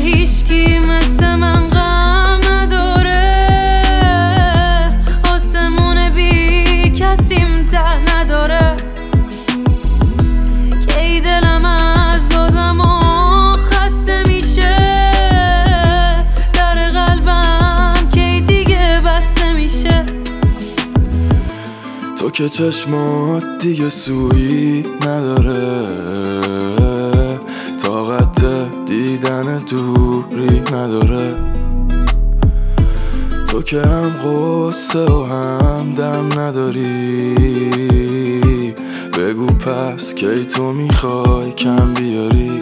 هیچکی مثل من غم نداره، آسمون بی کسیم ته نداره. کی دلم از آدما خسته میشه، در قلبم کی دیگه بسته میشه. تو که چشمات دیگه سویی نداره، طاقت دیدن دوری نداره. تو که هم غصه و هم دم نداری، بگو پس کی تو میخوای کم بیاری.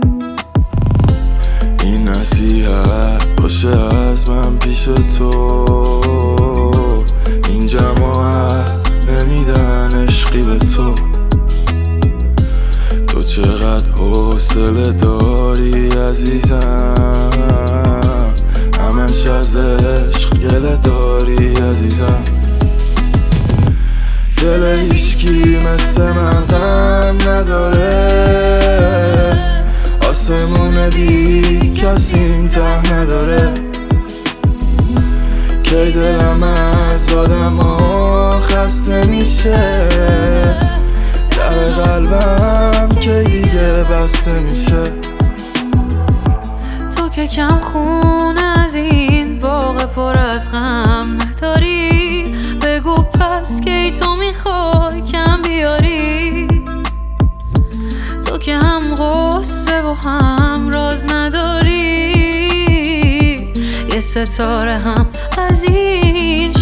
این نصیحت باشه از من پیش تو، این جماعت نمیدن عشقی به تو. تو چقدر حوصله داری عزیزم، همش از عشق گله داری عزیزم. دل هیچکی مثل من غم نداره، آسمون بی کسیم ته نداره. کی دلم از آدما خسته میشه، در قلبم کی دیگه بسته میشه. تو که کم خون از این باغ پر از غم نداری، بگو پس کی تو میخوای کم بیاری. تو که هم غصه و هم راز نداری، یه ستاره هم از این